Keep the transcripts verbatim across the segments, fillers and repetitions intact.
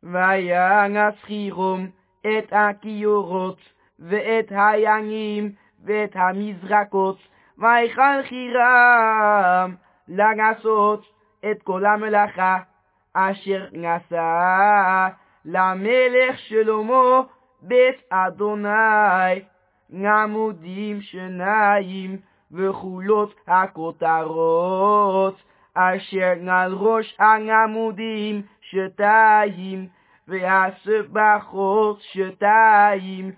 וינס חירום את הכיורות ואת הימים ואת המזרקות, ויכל חירם לעשות את כל המלאכה אשר נעשה למלך שלמה בית אדוני, עמודים שניים וחולות הכותרות אשר על ראש העמודים שתיים, והסבכות שתיים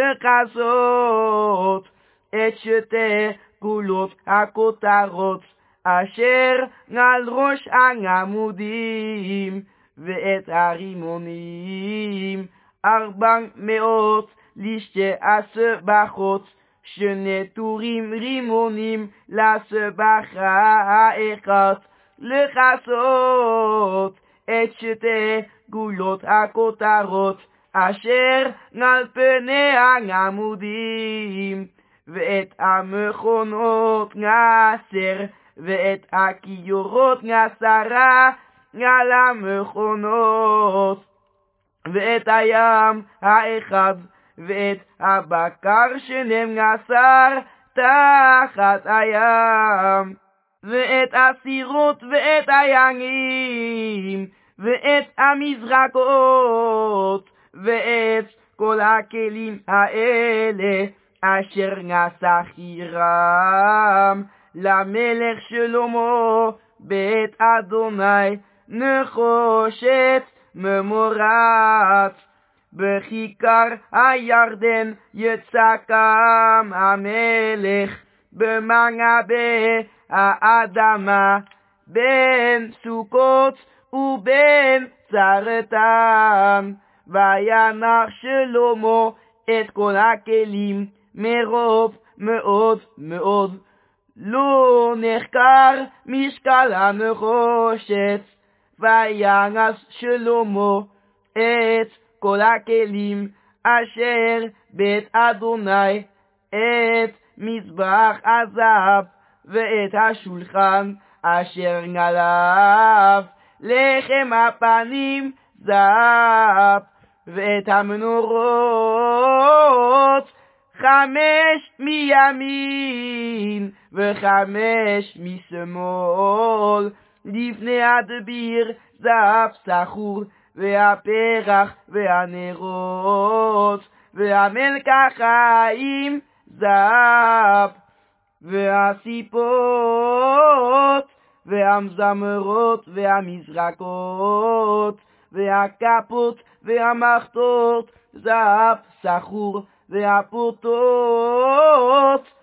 לכסות את שתי גולות הכותרות אשר על ראש העמודים, ואת הרימונים ארבע מאות לשתי הסבכות שנטורים רימונים לסבכה האחת, לכסות את שתי גולות הכותרות אשר על פני העמודים, ואת המכונות עשר, ואת הכיורות עשרה על המכונות, ואת הים האחד, ואת הבקר שנים עשר תחת הים, ואת הסירות ואת הימים, ואת המזרקות, ואת כל הכלים האלה אשר נעשה חירם למלך שלמה בית אדוני, נחושת ממורת. בכיכר הירדן יצקם המלך במעבה האדמה, בין סוכות ובין צרתם, וינח שלמה את כל הכלים מרוב מאוד מאוד. לא נחקר משקל הנחושת, וינס שלמה את כל הכלים אשר בית אדוני, את מזבח הזהב ואת השולחן אשר עליו לחם הפנים זהב, ואת המנורות חמש מימין וחמש משמאל, לפני הדביר זהב סחור, והפרח והנרות, והמלקחיים זהב, והסיפות והמזמרות והמזרקות, והכפות והמחטות זהב סחור, והפוטות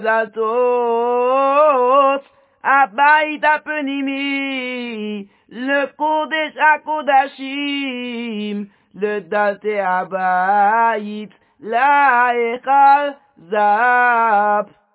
לדלתות הבית הפנימי לקודש הקודשים, לדלתי הבית להיכל זהב.